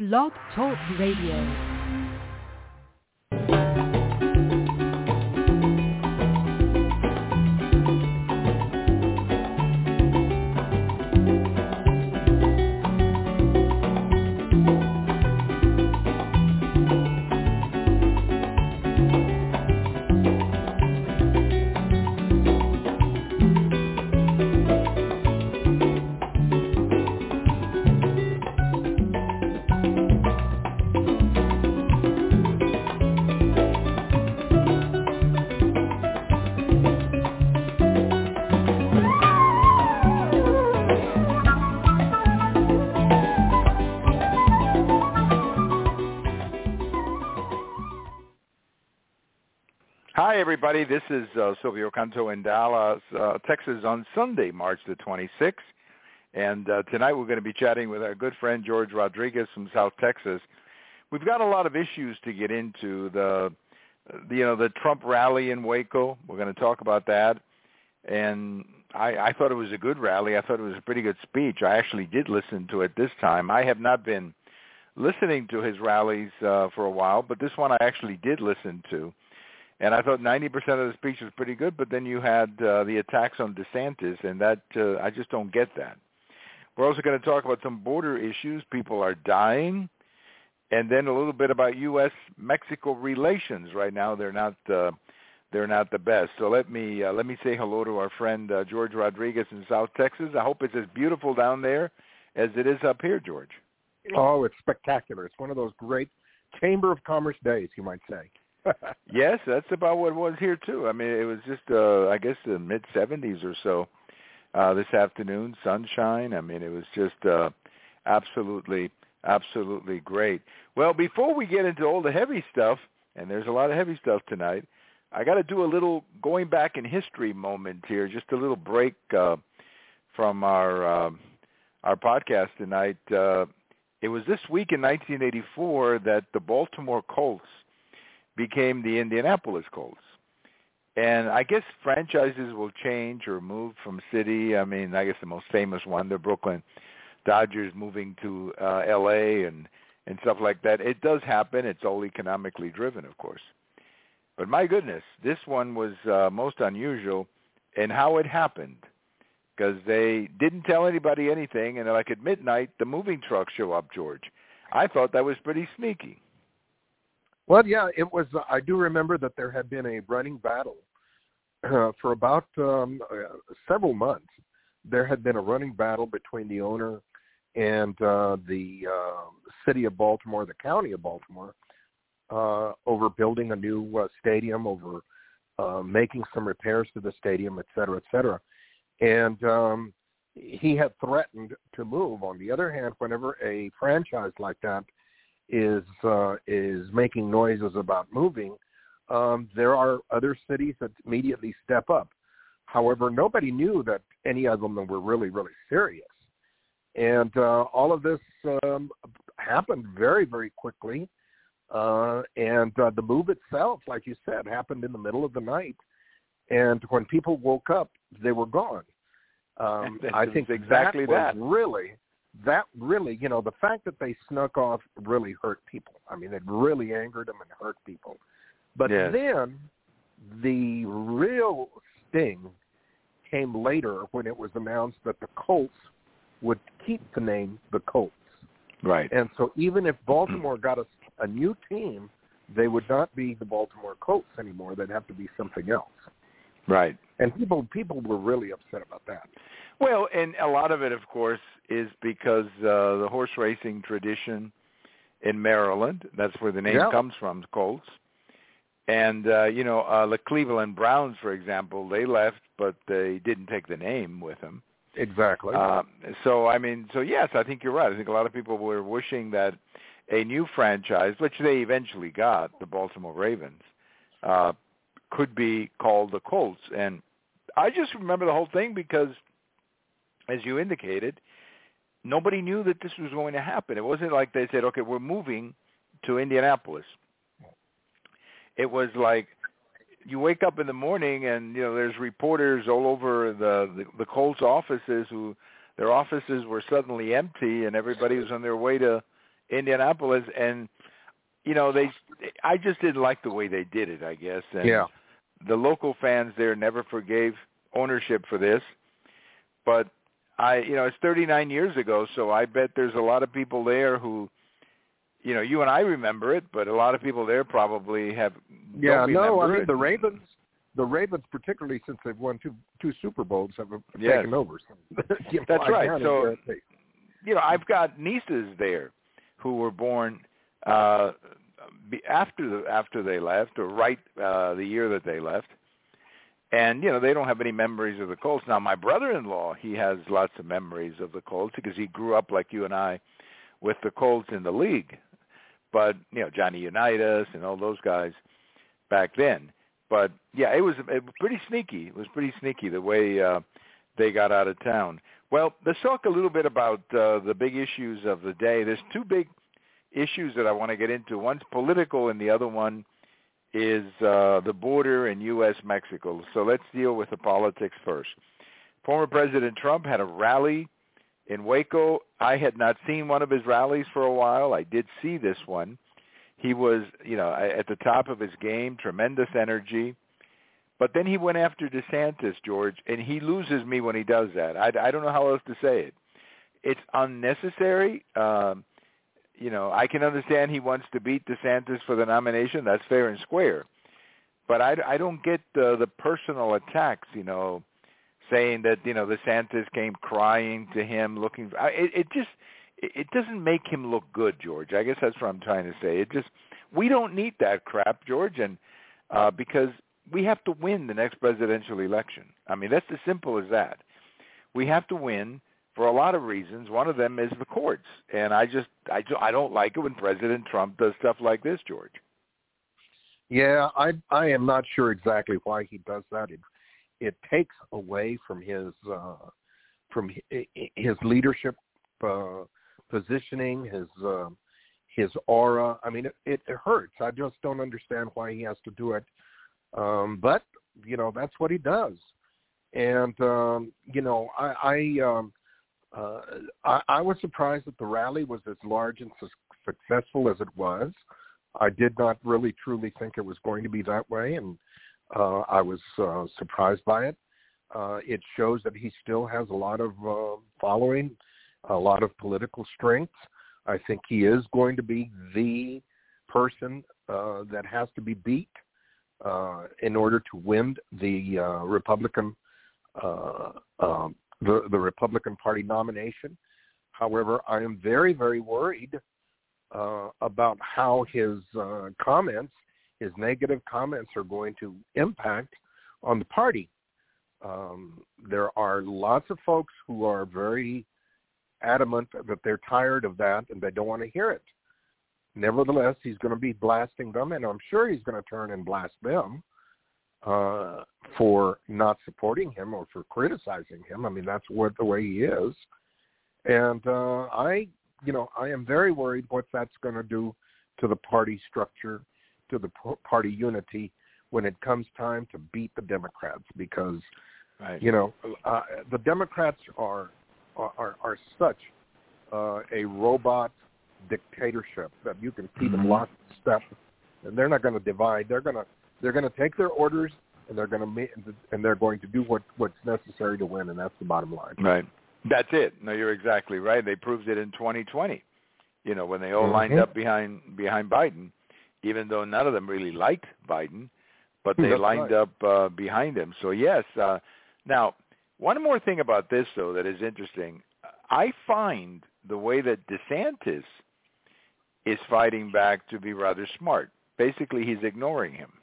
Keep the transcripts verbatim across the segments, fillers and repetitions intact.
Blog Talk Radio. Hi, everybody. This is uh, Silvio Canto in Dallas, uh, Texas on Sunday, March the twenty-sixth. And uh, tonight we're going to be chatting with our good friend George Rodriguez from South Texas. We've got a lot of issues to get into. The, the you know, the Trump rally in Waco. We're going to talk about that. And I, I thought it was a good rally. I thought it was a pretty good speech. I actually did listen to it this time. I have not been listening to his rallies uh, for a while, but this one I actually did listen to. And I thought ninety percent of the speech was pretty good, but then you had uh, the attacks on DeSantis, and that uh, I just don't get that. We're also going to talk about some border issues. People are dying. And then a little bit about U S Mexico relations. Right now, they're not uh, they're not the best. So let me uh, let me say hello to our friend uh, George Rodriguez in South Texas. I hope it's as beautiful down there as it is up here, George. Oh, it's spectacular. It's one of those great Chamber of Commerce days, you might say. Yes, that's about what it was here, too. I mean, it was just, uh, I guess, the mid seventies or so uh, this afternoon, sunshine. I mean, it was just uh, absolutely, absolutely great. Well, before we get into all the heavy stuff, and there's a lot of heavy stuff tonight, I got to do a little going back in history moment here, just a little break uh, from our uh, our podcast tonight. Uh, it was this week in nineteen eighty-four that the Baltimore Colts became the Indianapolis Colts. And I guess franchises will change or move from city. I mean, I guess the most famous one, the Brooklyn Dodgers moving to uh, L A and, and stuff like that. It does happen. It's all economically driven, of course. But my goodness, this one was uh, most unusual in how it happened, because they didn't tell anybody anything, and like at midnight, the moving trucks show up, George. I thought that was pretty sneaky. Well, yeah, it was. Uh, I do remember that there had been a running battle uh, for about um, uh, several months. There had been a running battle between the owner and uh, the uh, city of Baltimore, the county of Baltimore, uh, over building a new uh, stadium, over uh, making some repairs to the stadium, et cetera, et cetera. And um, he had threatened to move. On the other hand, whenever a franchise like that is uh, is making noises about moving, um, there are other cities that immediately step up. However, nobody knew that any of them were really, really serious. And uh, all of this um, happened very, very quickly. Uh, and uh, the move itself, like you said, happened in the middle of the night. And when people woke up, they were gone. Um, I think exactly that was that. really... That really, you know, the fact that they snuck off really hurt people. I mean, it really angered them and hurt people. But yes. then the real sting came later when it was announced that the Colts would keep the name the Colts. Right. And so even if Baltimore got a, a new team, they would not be the Baltimore Colts anymore. They'd have to be something else. Right. And people people were really upset about that. Well, and a lot of it, of course, is because uh, the horse racing tradition in Maryland, that's where the name yeah. comes from, the Colts. And, uh, you know, uh, the Cleveland Browns, for example, they left, but they didn't take the name with them. Exactly. Uh, so, I mean, so yes, I think you're right. I think a lot of people were wishing that a new franchise, which they eventually got, the Baltimore Ravens, uh, could be called the Colts. And I just remember the whole thing because, as you indicated, nobody knew that this was going to happen. It wasn't like they said, okay, we're moving to Indianapolis. It was like you wake up in the morning and, you know, there's reporters all over the, the, the Colts offices who their offices were suddenly empty and everybody was on their way to Indianapolis, and you know they. I just didn't like the way they did it. I guess. And yeah. The local fans there never forgave ownership for this, but I, you know, it's thirty-nine years ago, so I bet there's a lot of people there who, you know, you and I remember it, but a lot of people there probably have. Yeah, don't no, I remember mean it. the Ravens, the Ravens, particularly since they've won two two Super Bowls, have Yes. taken over. So, you know, That's I right. can't So, guarantee. you know, I've got nieces there who were born uh, be- after the, after they left, or right uh, the year that they left. And, you know, they don't have any memories of the Colts. Now, my brother-in-law, he has lots of memories of the Colts because he grew up like you and I with the Colts in the league. But, you know, Johnny Unitas and all those guys back then. But, yeah, it was, it was pretty sneaky. It was pretty sneaky the way uh, they got out of town. Well, let's talk a little bit about uh, the big issues of the day. There's two big issues that I want to get into. One's political and the other one is uh, the border in U S Mexico. So let's deal with the politics first. Former President Trump had a rally in Waco. I had not seen one of his rallies for a while. I did see this one. He was, you know, at the top of his game, tremendous energy. But then he went after DeSantis, George, and he loses me when he does that. I, I don't know how else to say it. It's unnecessary. Um, you know, I can understand he wants to beat DeSantis for the nomination. That's fair and square. But I, I don't get the, the personal attacks, you know, saying that, you know, DeSantis came crying to him looking for, it, it just, it doesn't make him look good, George. I guess that's what I'm trying to say. It just, we don't need that crap, George, and uh, because we have to win the next presidential election. I mean, that's as simple as that. We have to win for a lot of reasons. One of them is the courts, and I just, I, I don't like it when President Trump does stuff like this, George. Yeah, I I am not sure exactly why he does that. It it takes away from his uh, from his leadership uh, positioning, his uh, his aura. I mean, it, it hurts. I just don't understand why he has to do it. Um, but you know, that's what he does. And um, you know, I I, um, uh, I I was surprised that the rally was as large and su- successful as it was. I did not really truly think it was going to be that way, and uh, I was uh, surprised by it. Uh, it shows that he still has a lot of uh, following, a lot of political strength. I think he is going to be the person uh, that has to be beat uh, in order to win the uh, Republican uh, um, the, the Republican Party nomination. However, I am very, very worried Uh, about how his uh, comments, his negative comments are going to impact on the party. Um, there are lots of folks who are very adamant that they're tired of that and they don't want to hear it. Nevertheless, he's going to be blasting them, and I'm sure he's going to turn and blast them uh, for not supporting him or for criticizing him. I mean, that's what the way he is. And uh, I You know, I am very worried what that's going to do to the party structure, to the party unity when it comes time to beat the Democrats, because, right. you know, uh, the Democrats are are are such uh, a robot dictatorship that you can keep them locked in step, and they're not going to divide. They're going to they're going to take their orders, and they're going to meet, and they're going to do what what's necessary to win, and that's the bottom line. Right. That's it. No, you're exactly right. They proved it in twenty twenty, you know, when they all mm-hmm. lined up behind behind Biden, even though none of them really liked Biden, but they That's lined right. up uh, behind him. So, yes. Uh, now, one more thing about this, though, that is interesting. I find the way that DeSantis is fighting back to be rather smart. Basically, he's ignoring him.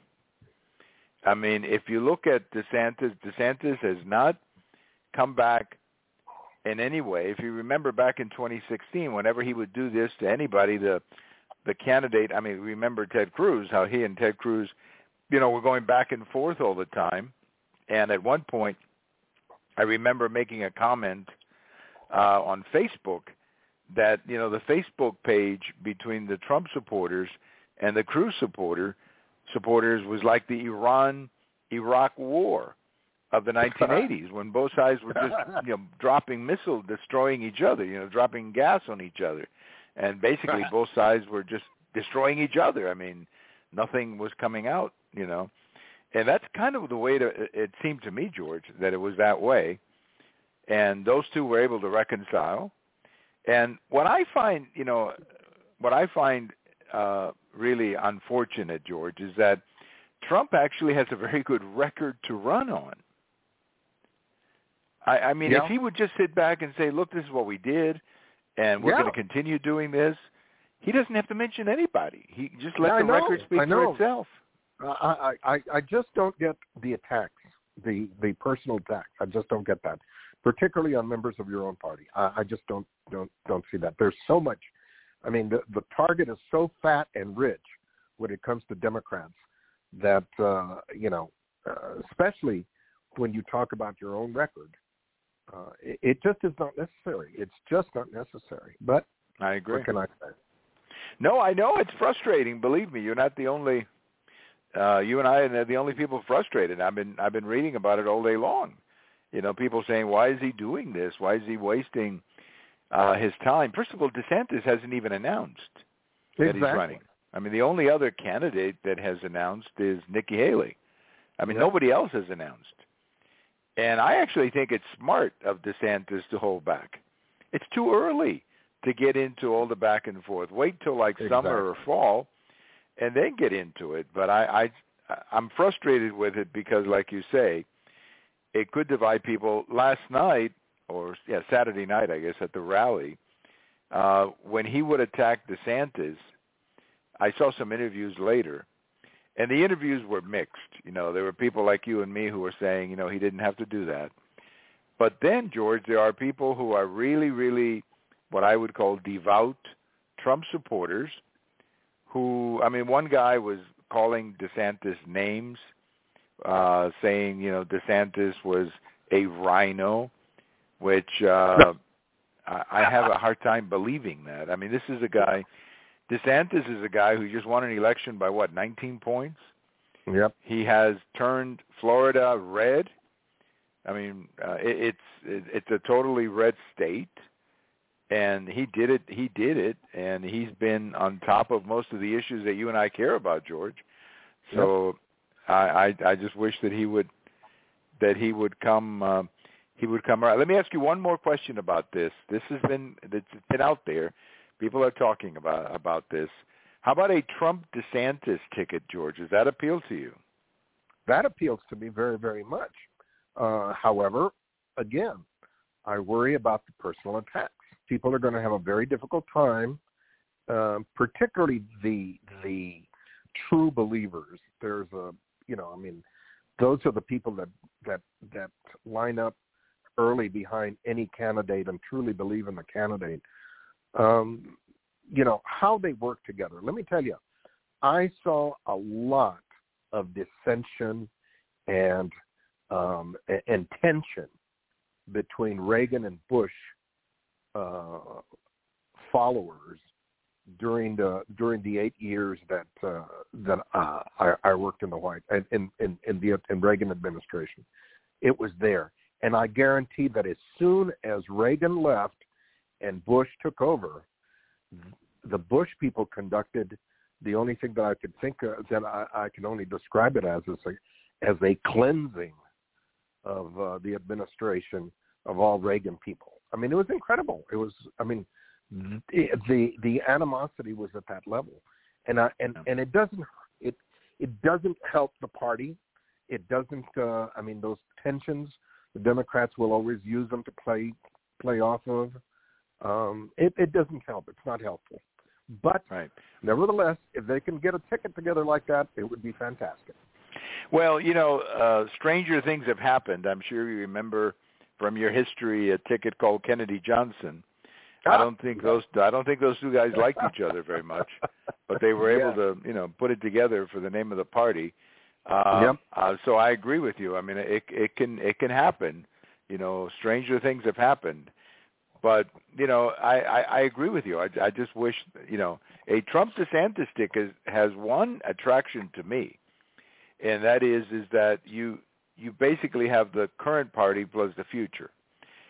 I mean, if you look at DeSantis, DeSantis has not come back in any way. If you remember back in twenty sixteen, whenever he would do this to anybody, the the candidate, I mean, remember Ted Cruz, how he and Ted Cruz, you know, were going back and forth all the time. And at one point, I remember making a comment uh, on Facebook that, you know, the Facebook page between the Trump supporters and the Cruz supporter supporters was like the Iran-Iraq war of the nineteen eighties, when both sides were just, you know, dropping missiles, destroying each other, you know, dropping gas on each other. and basically both sides were just destroying each other. I mean, nothing was coming out, you know. And that's kind of the way to, it seemed to me, George, that it was that way. And those two were able to reconcile. And what I find, you know, what I find uh, really unfortunate, George, is that Trump actually has a very good record to run on. I, I mean, yeah. if he would just sit back and say, look, this is what we did, and we're yeah. going to continue doing this, he doesn't have to mention anybody. He just let yeah, the know, record speak for itself. I, I, I just don't get the attacks, the, the personal attacks. I just don't get that, particularly on members of your own party. I, I just don't, don't, don't see that. There's so much. I mean, the, the target is so fat and rich when it comes to Democrats that, uh, you know, uh, especially when you talk about your own record, uh, it, it just is not necessary. It's just not necessary. But I agree. What can I say? No, I know it's frustrating. Believe me, you're not the only. Uh, you and I are the only people frustrated. I've been I've been reading about it all day long. You know, people saying, "Why is he doing this? Why is he wasting uh, his time?" First of all, DeSantis hasn't even announced exactly. that he's running. I mean, the only other candidate that has announced is Nikki Haley. I mean, yeah. nobody else has announced. And I actually think it's smart of DeSantis to hold back. It's too early to get into all the back and forth. Wait till like exactly. summer or fall, and then get into it. But I, I, I'm frustrated with it because, like you say, it could divide people. Last night, or yeah, Saturday night, I guess, at the rally, uh, when he would attack DeSantis, I saw some interviews later, and the interviews were mixed. You know, there were people like you and me who were saying, you know, he didn't have to do that. But then, George, there are people who are really, really what I would call devout Trump supporters who, I mean, one guy was calling DeSantis names, uh, saying, you know, DeSantis was a rhino, which uh, I have a hard time believing that. I mean, this is a guy, DeSantis is a guy who just won an election by, what, nineteen points? Yep. He has turned Florida red. I mean, uh, it, it's it, it's a totally red state. And he did it. He did it, and he's been on top of most of the issues that you and I care about, George. So, yep. I, I I just wish that he would that he would come uh, he would come around. Let me ask you one more question about this. This has been it's been out there. People are talking about about this. How about a Trump DeSantis ticket, George? Does that appeal to you? That appeals to me very, very much. Uh, however, again, I worry about the personal attacks. People are going to have a very difficult time, um, particularly the the true believers. There's a, you know, I mean, those are the people that that that line up early behind any candidate and truly believe in the candidate. Um, you know, how they work together. Let me tell you, I saw a lot of dissension and um, and tension between Reagan and Bush Uh, followers during the during the eight years that uh, that uh, I, I worked in the White in in in the in Reagan administration. It was there, and I guarantee that as soon as Reagan left and Bush took over, the Bush people conducted the only thing that I could think of that I, I can only describe it as as a, as a cleansing of uh, the administration of all Reagan people. I mean, it was incredible. It was, I mean, the the, the animosity was at that level, and I, and and it doesn't it it doesn't help the party. It doesn't. Uh, I mean, those tensions, the Democrats will always use them to play play off of. Um, it, it doesn't help. It's not helpful. But right. Nevertheless, if they can get a ticket together like that, it would be fantastic. Well, you know, uh, stranger things have happened. I'm sure you remember from your history a ticket called Kennedy Johnson. I don't think those I don't think those two guys liked each other very much, but they were able yeah. to, you know, put it together for the name of the party. Uh, yep. uh, so I agree with you. I mean, it it can it can happen. You know, stranger things have happened. But you know, I, I, I agree with you. I, I just wish, you know, a Trump DeSantis ticket has one attraction to me, and that is is that you you basically have the current party plus the future.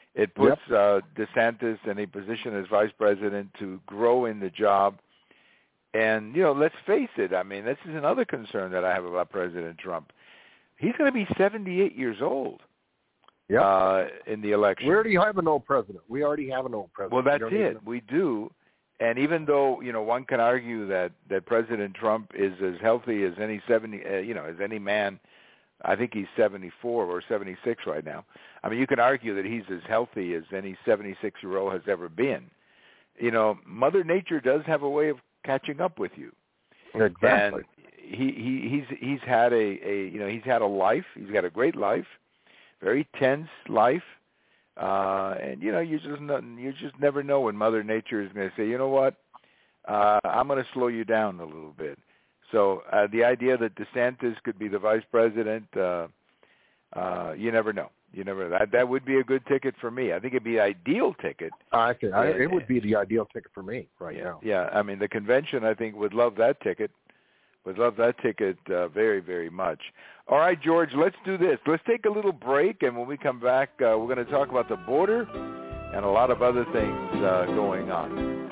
It puts Yep. uh, DeSantis in a position as vice president to grow in the job. And, you know, let's face it. I mean, this is another concern that I have about President Trump. He's going to be seventy-eight years old Yep. uh, in the election. We already have an old president. We already have an old president. Well, that's We don't it. even- We do. And even though, you know, one can argue that, that President Trump is as healthy as any seventy, uh, you know, as any man, I think he's seventy-four or seventy-six right now. I mean, you can argue that he's as healthy as any seventy-six-year-old has ever been. You know, Mother Nature does have a way of catching up with you. Exactly. And he, he he's he's had a, a you know he's had a life. He's got a great life, very tense life. Uh, and you know, you just know, you just never know when Mother Nature is going to say, you know what, uh, I'm going to slow you down a little bit. So uh, the idea that DeSantis could be the vice president, uh, uh, you never know. You never that that would be a good ticket for me. I think it'd be an ideal ticket. I think I, Yeah, it would yeah. be the ideal ticket for me right yeah, now. Yeah, I mean the convention I think would love that ticket. Would love that ticket uh, very, very much. All right, George, let's do this. Let's take a little break, and when we come back, uh, we're going to talk about the border and a lot of other things uh, going on.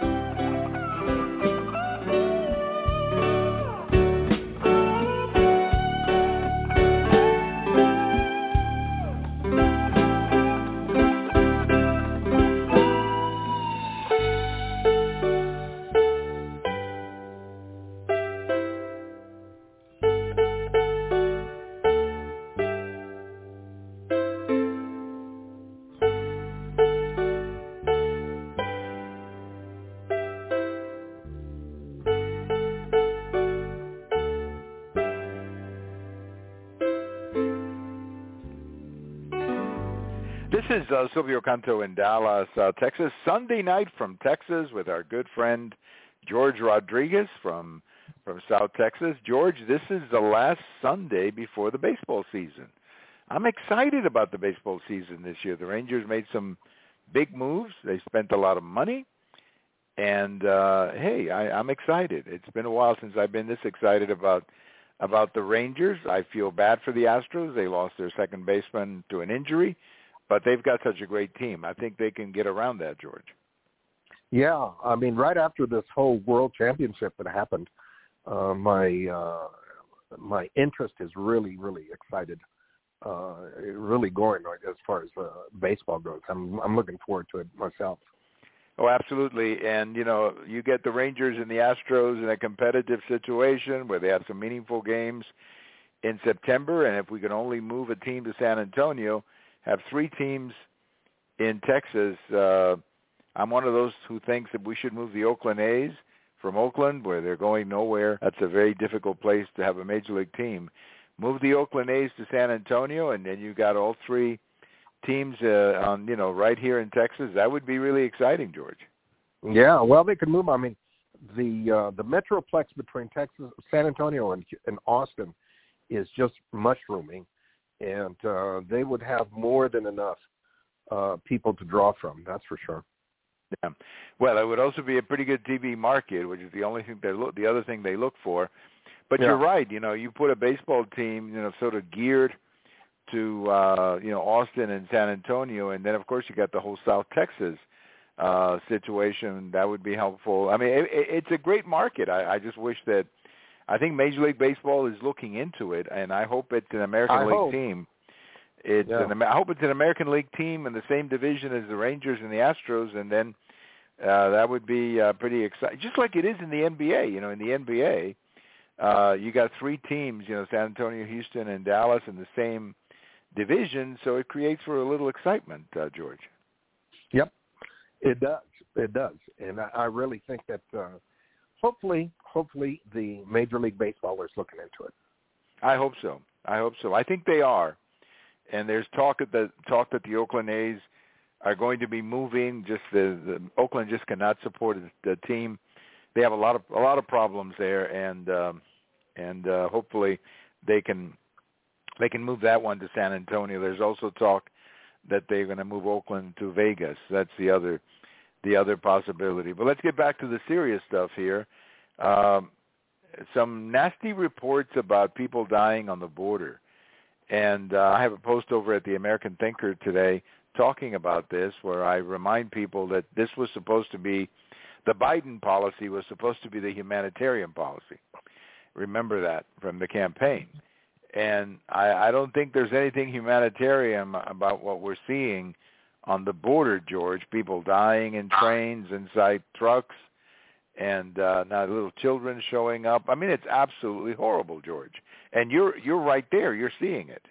This is uh, Silvio Canto in Dallas, uh, Texas. Sunday night from Texas with our good friend George Rodriguez from from South Texas. George, this is the last Sunday before the baseball season. I'm excited about the baseball season this year. The Rangers made some big moves. They spent a lot of money. And, uh, hey, I, I'm excited. It's been a while since I've been this excited about about the Rangers. I feel bad for the Astros. They lost their second baseman to an injury. But they've got such a great team. I think they can get around that, George. Yeah, I mean, right after this whole World Championship that happened, uh, my uh, my interest is really, really excited, uh, really going as far as uh, baseball goes. I'm I'm looking forward to it myself. Oh, absolutely. And, you know, you get the Rangers and the Astros in a competitive situation where they have some meaningful games in September. And if we can only move a team to San Antonio, have three teams in Texas. Uh, I'm one of those who thinks that we should move the Oakland A's from Oakland, where they're going nowhere. That's a very difficult place to have a major league team. Move the Oakland A's to San Antonio, and then you got all three teams uh, on, you know, right here in Texas. That would be really exciting, George. Yeah, well, they could move. I mean, the uh, the metroplex between Texas, San Antonio, and, and Austin is just mushrooming. And uh, they would have more than enough uh, people to draw from. That's for sure. Yeah. Well, it would also be a pretty good T V market, which is the only thing they look. The other thing they look for. But Yeah. you're right. You know, you put a baseball team, you know, sort of geared to uh, you know Austin and San Antonio, and then of course you got the whole South Texas uh, situation. That would be helpful. I mean, it, it's a great market. I, I just wish that. I think Major League Baseball is looking into it, and I hope it's an American I League hope. team. It's Yeah. an, I hope it's an American League team in the same division as the Rangers and the Astros, and then uh, that would be uh, pretty exciting. Just like it is in the N B A. You know, in the N B A, uh, you got three teams. You know, San Antonio, Houston, and Dallas in the same division, so it creates for a little excitement, uh, George. Yep, it does. It does, and I, I really think that. Uh, Hopefully, hopefully the Major League Baseball is looking into it. I hope so. I hope so. I think they are. And there's talk that the talk that the Oakland A's are going to be moving. Just the, the Oakland just cannot support the team. They have a lot of a lot of problems there, and um, and uh, hopefully they can they can move that one to San Antonio. There's also talk that they're going to move Oakland to Vegas. That's the other. the other possibility. But let's get back to the serious stuff here. Um, some nasty reports about people dying on the border. And uh, I have a post over at the American Thinker today talking about this, where I remind people that this was supposed to be, the Biden policy was supposed to be the humanitarian policy. Remember that from the campaign. And I, I don't think there's anything humanitarian about what we're seeing on the border, George. People dying in trains, inside trucks, and uh, now little children showing up. I mean, it's absolutely horrible, George. And you're you're right there. You're seeing it.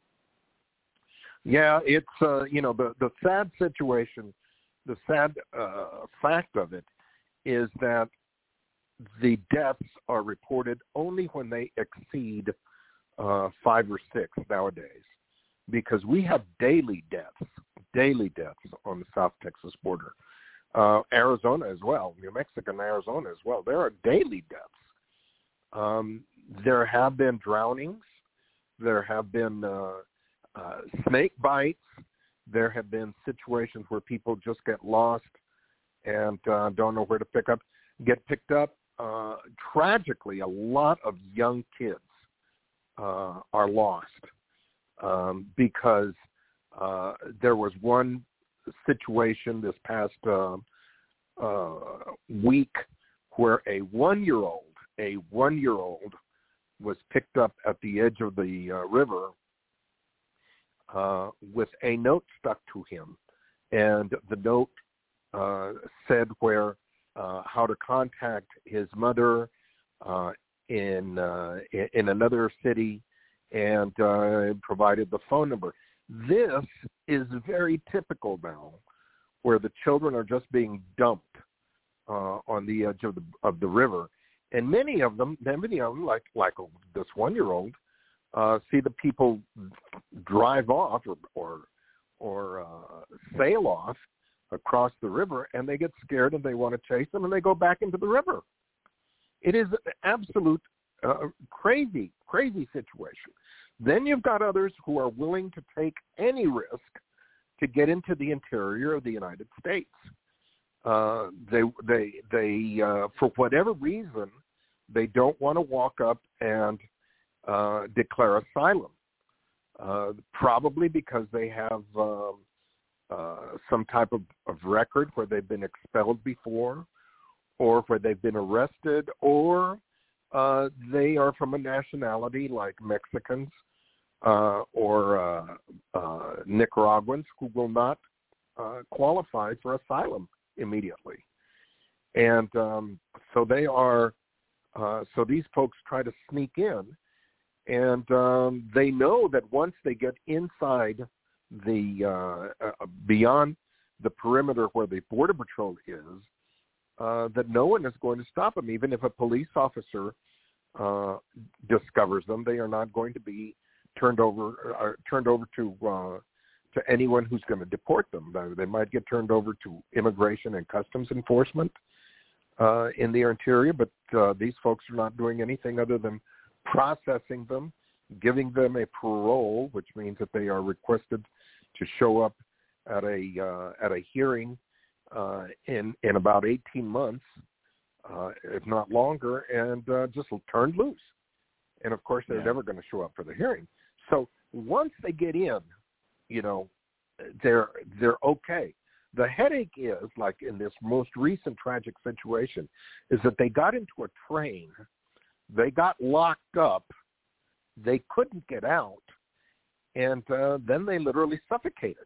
Yeah, it's, uh, you know, the, the sad situation, the sad uh, fact of it is that the deaths are reported only when they exceed uh, five or six nowadays, because we have daily deaths, daily deaths on the South Texas border. Uh, Arizona as well, New Mexico and Arizona as well. There are daily deaths. Um, there have been drownings. There have been uh, uh, snake bites. There have been situations where people just get lost and uh, don't know where to pick up, get picked up. Uh, tragically, a lot of young kids uh, are lost um, because uh, there was one situation this past uh, uh, week where a one-year-old, a one-year-old was picked up at the edge of the uh, river uh, with a note stuck to him, and the note uh, said where uh, how to contact his mother uh, in uh, in another city, and uh, provided the phone number. This is very typical now, where the children are just being dumped uh, on the edge of the of the river, and many of them, many of them, like like this one-year-old, uh, see the people drive off or or, or uh, sail off across the river, and they get scared and they want to chase them, and they go back into the river. It is an absolute uh, crazy, crazy situation. Then you've got others who are willing to take any risk to get into the interior of the United States. Uh, they, they, they, uh, for whatever reason, they don't want to walk up and uh, declare asylum. Uh, probably because they have um, uh, some type of, of record where they've been expelled before, or where they've been arrested, or uh, they are from a nationality like Mexicans uh, or uh, uh, Nicaraguans who will not uh, qualify for asylum immediately. And um, so they are, uh, so these folks try to sneak in, and um, they know that once they get inside the, uh, uh, beyond the perimeter where the Border Patrol is, uh, that no one is going to stop them. Even if a police officer uh, discovers them, they are not going to be turned over, uh, turned over to uh, to anyone who's going to deport them. They might get turned over to Immigration and Customs Enforcement uh, in the interior, but uh, these folks are not doing anything other than processing them, giving them a parole, which means that they are requested to show up at a uh, at a hearing uh, in in about eighteen months, uh, if not longer, and uh, just turned loose. And of course, they're yeah. never going to show up for the hearing. So once they get in, you know, they're they're okay. The headache is, like in this most recent tragic situation, is that they got into a train, they got locked up, they couldn't get out, and uh, then they literally suffocated.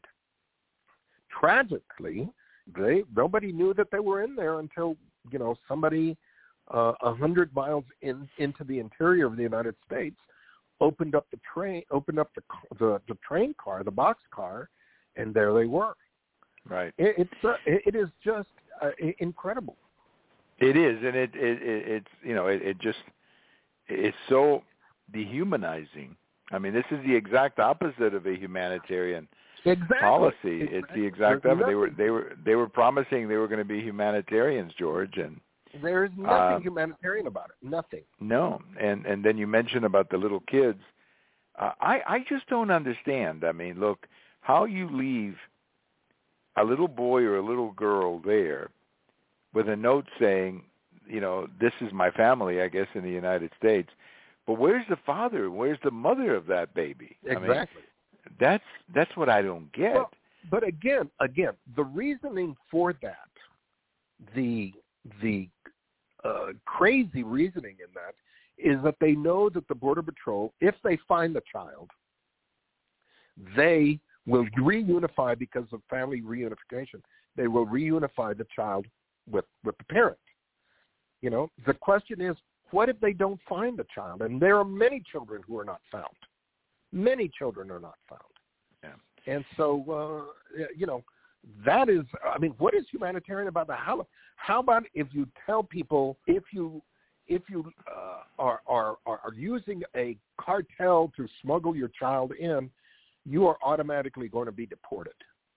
Tragically, they nobody knew that they were in there until, you know, somebody uh, a hundred miles in into the interior of the United States opened up the train, opened up the the, the train car, the box car, and there they were. Right. It, it's uh, it, it is just uh, incredible. It is, and it, it, it it's you know it, it just it's so dehumanizing. I mean, this is the exact opposite of a humanitarian exactly. policy. Exactly. It's the exact There's opposite. They were nothing. they were they were promising they were going to be humanitarians, George, and there's nothing uh, humanitarian about it. Nothing. No, and and then you mentioned about the little kids. Uh, I I just don't understand. I mean, look, how you leave a little boy or a little girl there with a note saying, you know, this is my family, I guess, in the United States. But where's the father? Where's the mother of that baby? Exactly. I mean, that's that's what I don't get. Well, but again, again, the reasoning for that, the the uh, crazy reasoning in that, is that they know that the Border Patrol, if they find the child, they will reunify because of family reunification. They will reunify the child with, with the parent. You know, the question is, what if they don't find the child? And there are many children who are not found. Many children are not found. Yeah. And so, uh, you know, that is, I mean, what is humanitarian about that? How, how about if you tell people, if you if you uh, are, are, are using a cartel to smuggle your child in, you are automatically going to be deported.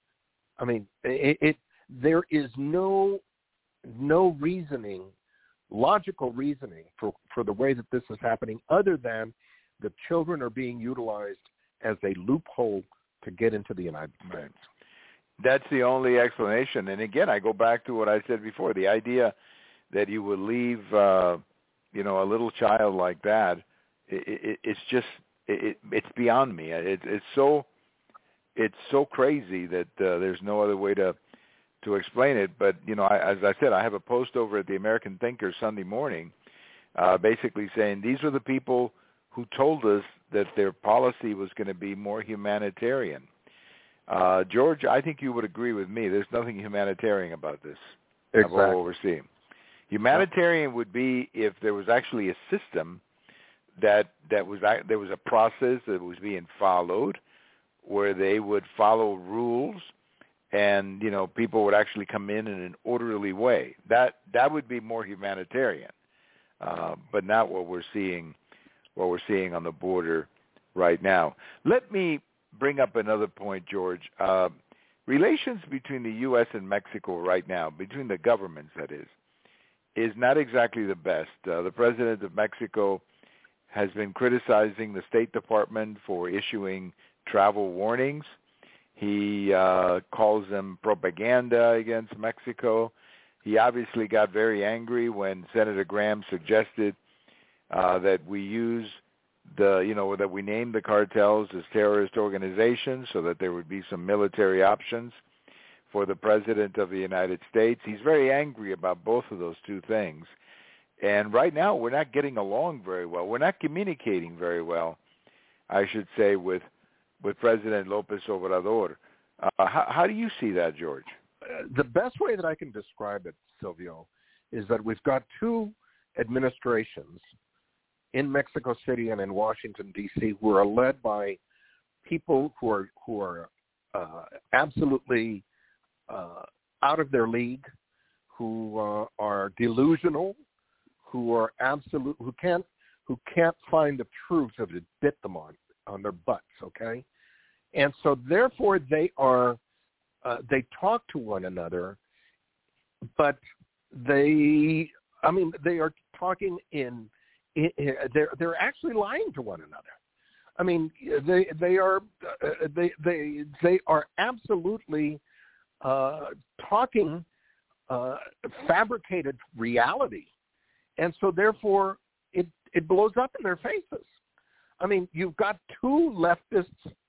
I mean, it, it there is no no reasoning, logical reasoning for, for the way that this is happening, other than the children are being utilized as a loophole to get into the United States. That's the only explanation. And again, I go back to what I said before, the idea that you would leave, uh, you know, a little child like that, it, it, it's just, it, it's beyond me. It, it's so, it's so crazy that uh, there's no other way to, to explain it. But, you know, I, as I said, I have a post over at the American Thinker Sunday morning, uh, basically saying these are the people who told us that their policy was going to be more humanitarian. Uh, George, I think you would agree with me. There's nothing humanitarian about this. Exactly. Of what we're seeing. Humanitarian would be if there was actually a system that that was there was a process that was being followed, where they would follow rules, and you know people would actually come in in an orderly way. That that would be more humanitarian, uh, but not what we're seeing. What we're seeing on the border right now. Let me bring up another point, George. Uh, relations between the U S and Mexico right now, between the governments, that is, is not exactly the best. Uh, the president of Mexico has been criticizing the State Department for issuing travel warnings. He uh, calls them propaganda against Mexico. He obviously got very angry when Senator Graham suggested uh, that we use the, you know, that we name the cartels as terrorist organizations so that there would be some military options for the President of the United States. He's very angry about both of those two things. And right now we're not getting along very well. We're not communicating very well, I should say, with with President López Obrador. Uh, how, how do you see that, George? Uh, the best way that I can describe it, Silvio, is that we've got two administrations in Mexico City and in Washington, D C, who are led by people who are who are uh, absolutely uh, out of their league, who uh, are delusional, who are absolute, who can't who can't find the truth of it, bit them on on their butts. Okay, and so therefore they are uh, they talk to one another, but they, I mean, they are talking in. They're they're actually lying to one another. I mean, they they are uh, they they they are absolutely uh, talking uh, fabricated reality, and so therefore it it blows up in their faces. I mean, you've got two leftist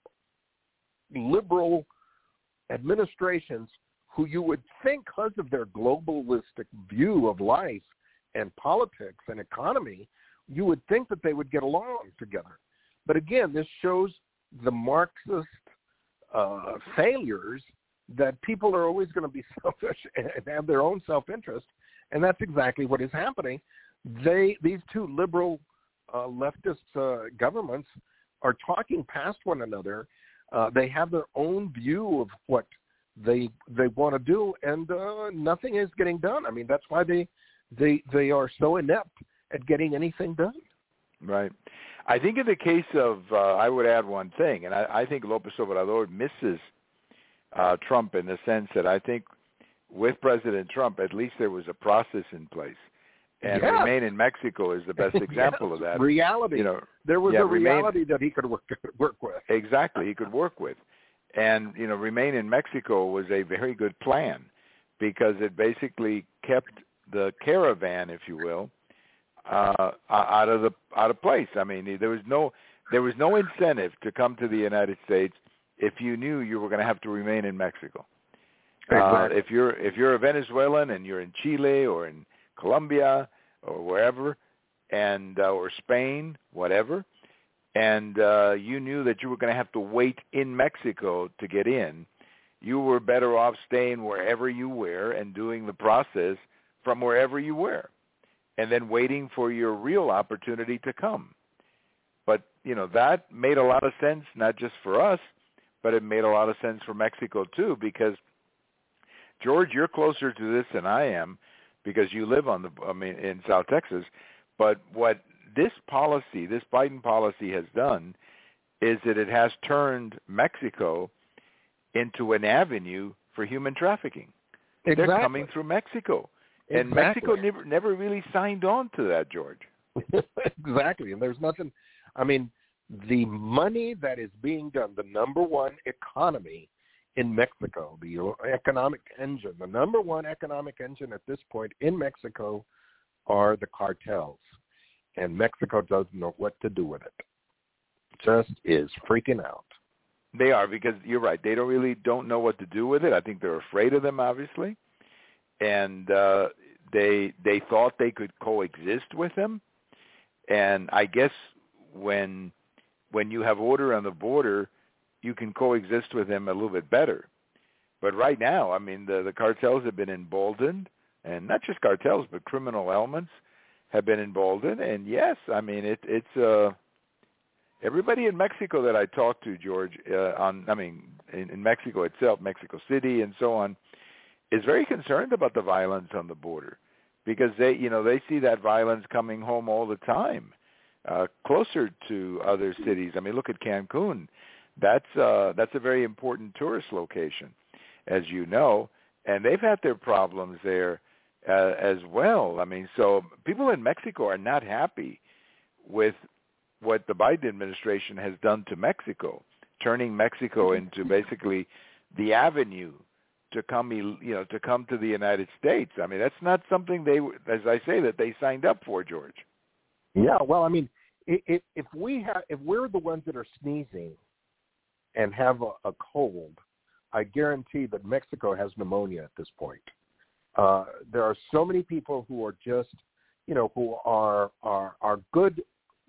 liberal administrations who you would think, because of their globalistic view of life and politics and economy, you would think that they would get along together. But again, this shows the Marxist uh, failures that people are always going to be selfish and have their own self-interest, and that's exactly what is happening. They, these two liberal uh, leftist uh, governments are talking past one another. Uh, they have their own view of what they they want to do, and uh, nothing is getting done. I mean, that's why they they they are so inept at getting anything done. Right. I think in the case of, uh, I would add one thing, and I, I think López Obrador misses uh, Trump in the sense that I think with President Trump, at least there was a process in place. And yeah. Remain in Mexico is the best example yes. of that. Reality. You know, there was yeah, a reality Remain, that he could work, work with. Exactly, he could work with. And, you know, Remain in Mexico was a very good plan because it basically kept the caravan, if you will, uh, out of the out of place. I mean, there was no there was no incentive to come to the United States if you knew you were going to have to remain in Mexico. Exactly. Uh, if you're if you're a Venezuelan and you're in Chile or in Colombia or wherever, and uh, or Spain, whatever, and uh, you knew that you were going to have to wait in Mexico to get in, you were better off staying wherever you were and doing the process from wherever you were, and then waiting for your real opportunity to come. But, you know, that made a lot of sense, not just for us, but it made a lot of sense for Mexico too, because, George, you're closer to this than I am because you live on the, I mean, in South Texas. But what this policy, this Biden policy has done is that it has turned Mexico into an avenue for human trafficking. Exactly. They're coming through Mexico. And Exactly. Mexico never, never really signed on to that, George. Exactly. And there's nothing, I mean, the money that is being done, the number one economy in Mexico, the economic engine, the number one economic engine at this point in Mexico are the cartels. And Mexico doesn't know what to do with it. Just is freaking out. They are, because you're right. They don't really don't know what to do with it. I think they're afraid of them, obviously. And uh, they they thought they could coexist with them. And I guess when when you have order on the border, you can coexist with them a little bit better. But right now, I mean, the, the cartels have been emboldened, and not just cartels, but criminal elements have been emboldened. And yes, I mean, it, it's uh, everybody in Mexico that I talked to, George, uh, on I mean, in, in Mexico itself, Mexico City, and so on, is very concerned about the violence on the border, because they, you know, they see that violence coming home all the time, uh, closer to other cities. I mean, look at Cancun. That's uh, that's a very important tourist location, as you know, and they've had their problems there uh, as well. I mean, so people in Mexico are not happy with what the Biden administration has done to Mexico, turning Mexico into basically the avenue to come, you know, to come to the United States. I mean, that's not something they, as I say, that they signed up for, George. Yeah, well, I mean, if, if we have, if we're the ones that are sneezing and have a, a cold, I guarantee that Mexico has pneumonia at this point. Uh, there are so many people who are just, you know, who are are are good,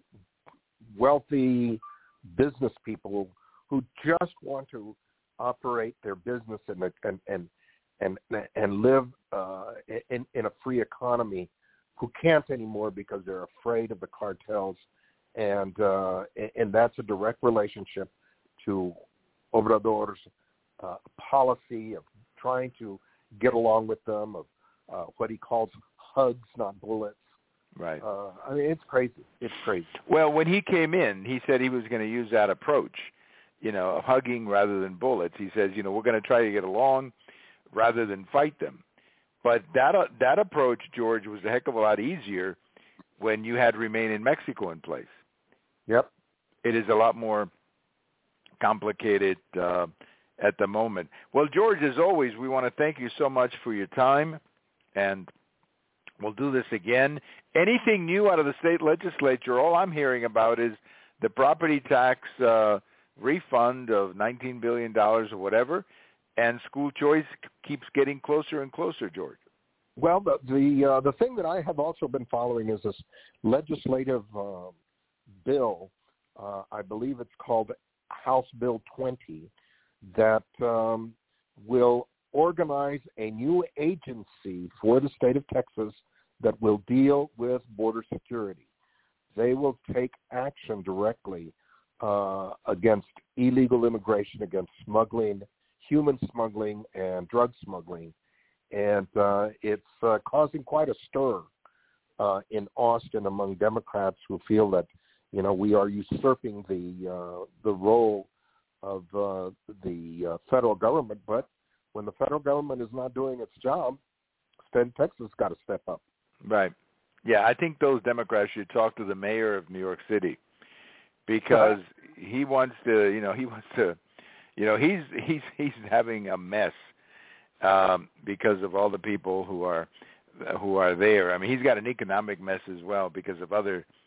wealthy business people who just want to operate their business and and and and and live uh, in in a free economy, who can't anymore because they're afraid of the cartels, and uh, and that's a direct relationship to Obrador's uh, policy of trying to get along with them, of uh, what he calls hugs, not bullets. Right. Uh, I mean, it's crazy. It's crazy. Well, when he came in, he said he was going to use that approach, you know, of hugging rather than bullets. He says, you know, we're going to try to get along rather than fight them. But that uh, that approach, George, was a heck of a lot easier when you had Remain in Mexico in place. Yep. It is a lot more complicated uh, at the moment. Well, George, as always, we want to thank you so much for your time, and we'll do this again. Anything new out of the state legislature? All I'm hearing about is the property tax uh, refund of nineteen billion dollars or whatever, and school choice keeps getting closer and closer, George. Well, the the, uh, the thing that I have also been following is this legislative uh, bill. Uh, I believe it's called House Bill twenty, that um, will organize a new agency for the state of Texas that will deal with border security. They will take action directly uh, against illegal immigration, against smuggling, human smuggling, and drug smuggling. And uh, it's uh, causing quite a stir uh, in Austin among Democrats who feel that, you know, we are usurping the uh, the role of uh, the uh, federal government. But when the federal government is not doing its job, state of Texas got to step up. Right. Yeah, I think those Democrats should talk to the mayor of New York City, because he wants to, you know, he wants to, you know, he's he's he's having a mess um, because of all the people who are who are there. I mean, he's got an economic mess as well because of other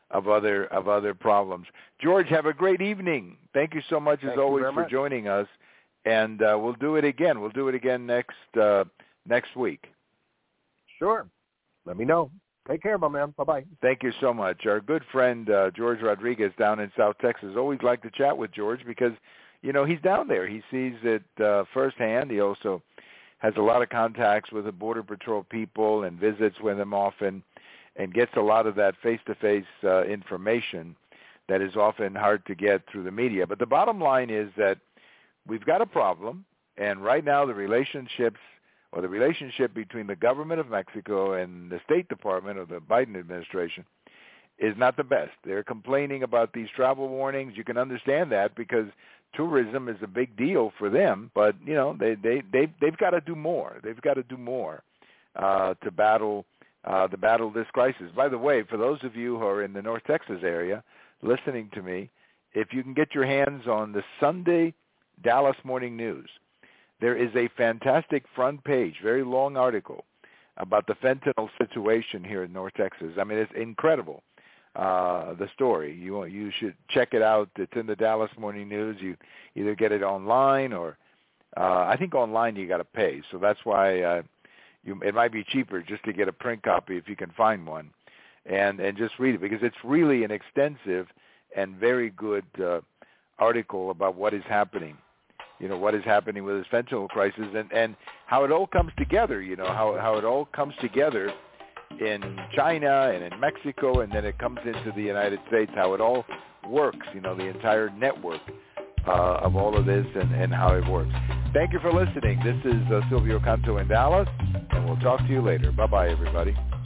of other of other problems. George, have a great evening. Thank you so much, as Thank always, for much. joining us. And uh, we'll do it again. We'll do it again next uh, next week. Sure. Let me know. Take care, my man. Bye-bye. Thank you so much. Our good friend uh, George Rodriguez down in South Texas. Always like to chat with George because, you know, he's down there. He sees it uh, firsthand. He also has a lot of contacts with the Border Patrol people and visits with them often and gets a lot of that face-to-face uh, information that is often hard to get through the media. But the bottom line is that we've got a problem, and right now the relationships or the relationship between the government of Mexico and the State Department of the Biden administration is not the best. They're complaining about these travel warnings. You can understand that because tourism is a big deal for them, but you know they they they they've got to do more. They've got to do more uh, to battle uh, to battle this crisis. By the way, for those of you who are in the North Texas area listening to me, if you can get your hands on the Sunday Dallas Morning News, there is a fantastic front page, very long article about the fentanyl situation here in North Texas. I mean, it's incredible. Uh, the story. You you should check it out. It's in the Dallas Morning News. You either get it online or uh, I think online you got to pay. So that's why uh, you it might be cheaper just to get a print copy if you can find one, and and just read it because it's really an extensive and very good uh, article about what is happening. You know what is happening with this fentanyl crisis and and how it all comes together. You know how how it all comes together in China and in Mexico, and then it comes into the United States, how it all works, you know, the entire network uh, of all of this and, and how it works. Thank you for listening. This is uh, Silvio Canto in Dallas, and we'll talk to you later. Bye-bye, everybody.